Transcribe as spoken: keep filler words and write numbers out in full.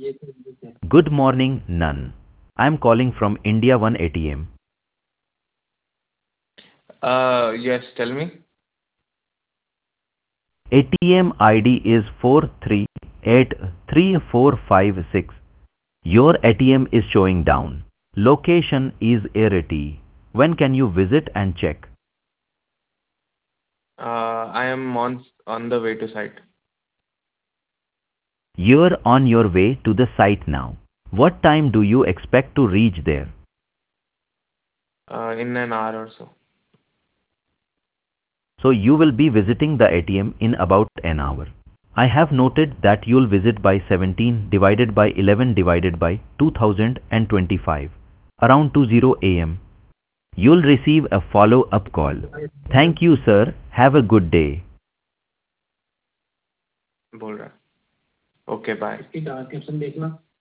Good morning, Nan. I'm calling from India One A T M. Uh, yes, tell me. A T M I D is four three eight three four five six. Your A T M is showing down. Location is Erity. When can you visit and check? Uh, I am on on the way to site. You're on your way to the site now. What time do you expect to reach there? Uh, in an hour or so. So you will be visiting the A T M in about an hour. I have noted that you'll visit by seventeen divided by eleven divided by two thousand twenty-five, around two a m. You'll receive a follow-up call. Thank you, sir. Have a good day. बोल रहा है. Okay, bye.